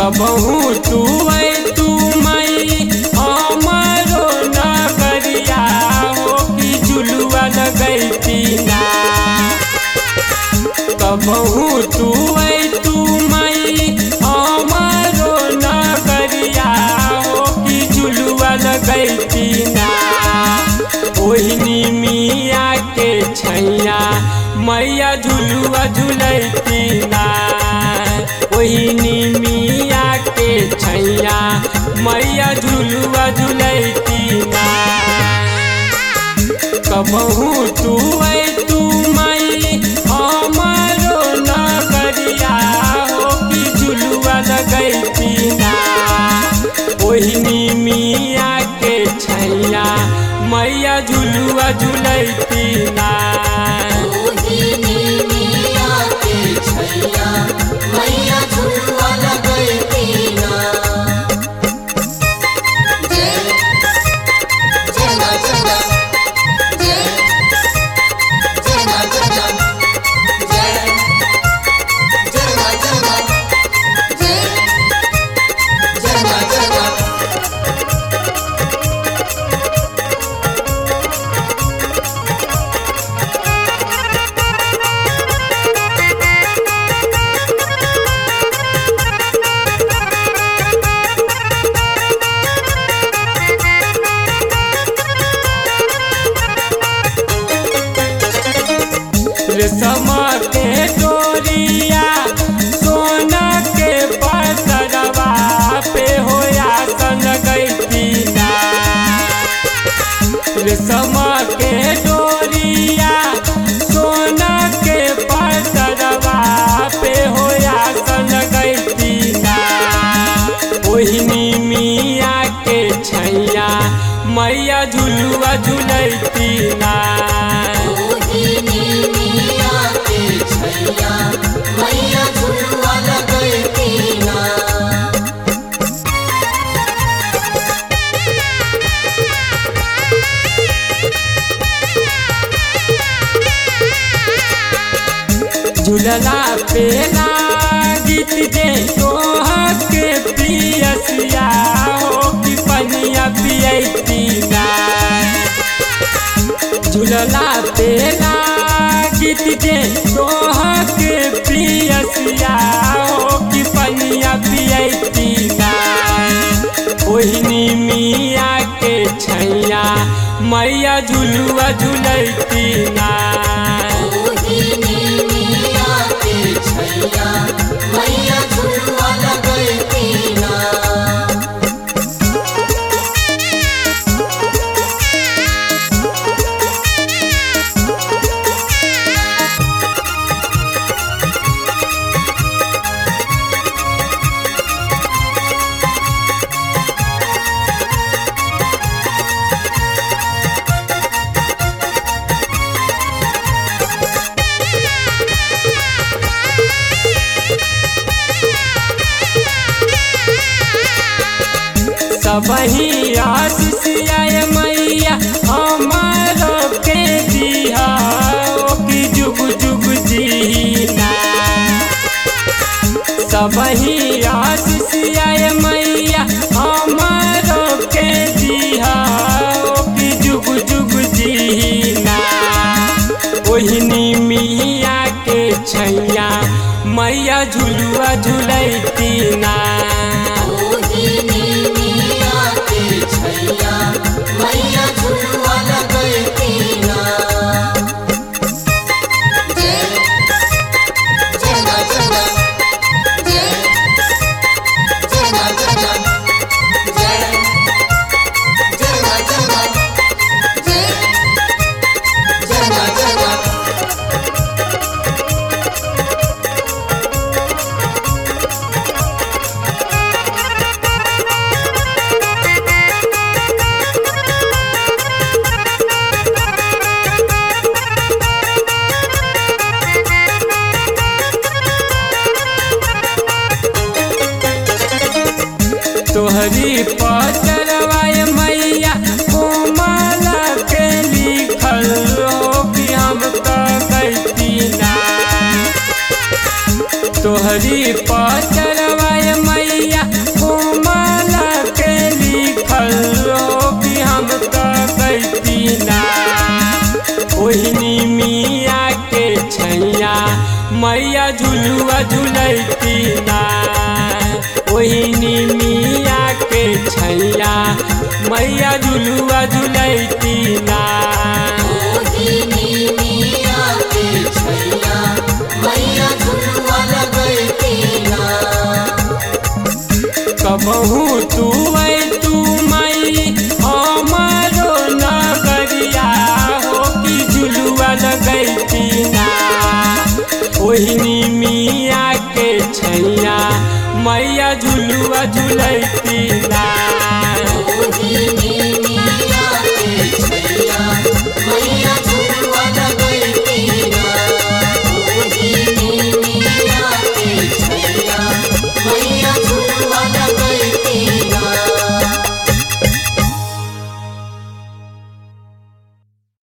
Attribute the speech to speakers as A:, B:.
A: कबहू तू तू मई हमारो नगरिया हो कि झुलुआ लगैती ना। कबहू तू मई हमारो नगरिया हो कि झुलुआ लगैती ना। ओहिनी मिया के छैया मैया झुलुआ झुलैती ना। ओहिनी मिया के छैया मैया झुलुआ झुलैती ना। कबहू तू मई हमारो नगरिया हो कि झुलुआ लगैती ना। ओहिनी मिया के छैया मैया झुलुआ झुलैती ना।
B: ओहिनी मिया के छैया मैया झुलुआ लगैती ना। जय जना जना जय जना जना जय जना जना जय जना जना।
A: रेशमा के डोरिया सोना के पसरवा पे होया सन गैती ना। रेशमा के डोरिया सोना के पसरवा पे होया सन गैती ना। ओहिनी मिया के छैया मैया झुलुआ झुलैती ना।
B: ओहिनी मिया के छैया मैया झुलुआ लगैती ना।
A: झुलला पे गीत जे तोहा के पियसिया हो कि पनिया पियैती ना। झुलला पे गीत जे तोहा के पियसिया हो कि पनिया पियैती ना। ओहिनी मिया के छैया मैया झुलुआ झुलैती ना।
B: ओहिनी मिया के छैया मैया झुलुआ लगैती ना।
A: सबही आशीषिया मैया हमारो के दिहा ओ कि जुग जुग जीना। सबही आशीषिया मैया हमारो के दिहा ओ कि जुग जुग जीना। ओहिनी मिया के छैया मैया झुलुआ झुलैती ना।
B: ओहिनी मिया के छैया मैया झुलुआ लगैती ना। जय जना जना जय जना जना जय जना जना जय जना जना।
A: तोहरी पचरवाए मैया कोमला के लिखल हो कि हम तो गैती ना। तोहरी पचरवाए मैया मैया झुलुआ झुलैती ना।
B: मोहिनी मिया के छैया मैया झुलुआ लगैती ना।
A: कबहू तू तू माई हमारो नगरिया हो कि झुलुआ लगैती ना। ओहिनी मिया के छैया मैया झुलुआ झुलैती